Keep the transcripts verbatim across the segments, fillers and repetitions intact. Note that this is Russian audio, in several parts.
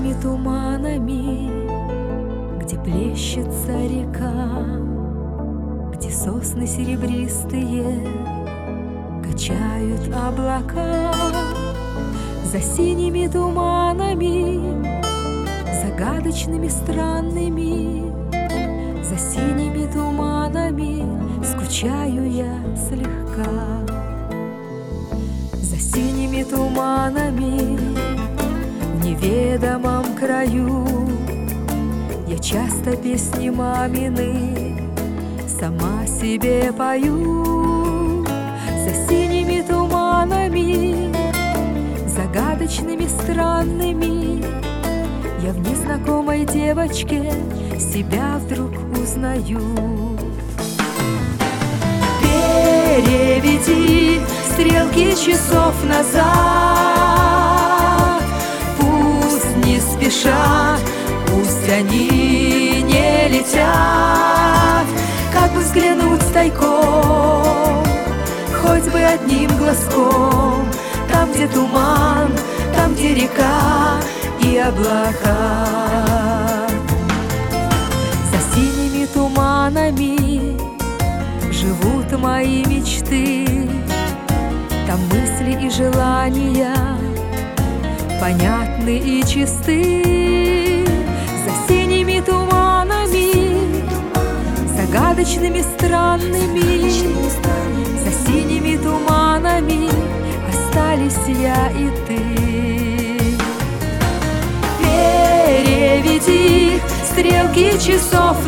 синими туманами, где плещется река, где сосны серебристые качают облака. За синими туманами, загадочными, странными, за синими туманами скучаю я слегка. За синими туманами в неведомом краю я часто песни мамины сама себе пою. За синими туманами, загадочными, странными, я в незнакомой девочке себя вдруг узнаю. Переведи стрелки часов назад, пусть не спешат, пусть они не летят. Как бы взглянуть тайком, хоть бы одним глазком, там, где туман, там, где река и облака. За синими туманами живут мои мечты, там мысли и желания понятны и чисты. За синими туманами, загадочными, странными, за синими туманами остались я и ты. Переведи стрелки часов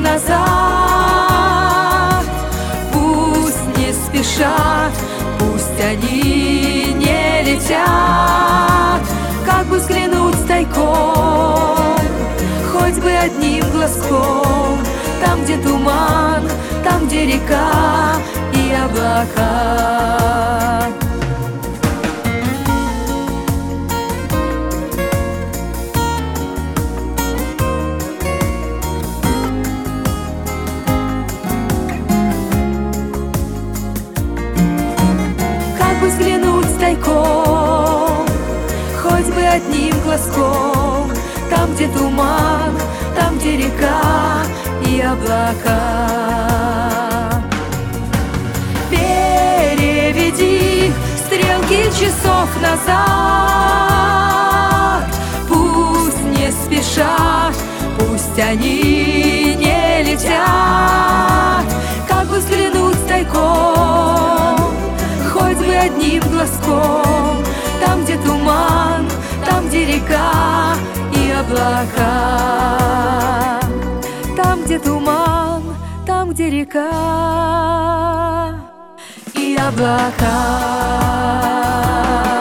назад, пусть не спешат, пусть они не летят. Как бы взглянуть тайком, хоть бы одним глазком, там, где туман, там, где река и облака. Взглянуть тайком, хоть бы одним глазком, там, где туман, там, где река и облака. Переведи стрелки часов назад, пусть не спешат, пусть они не летят. Как бы взглянуть тайком, хоть бы одним глазком, там, где туман, там, где река и облака. Там, где туман, там, где река и облака.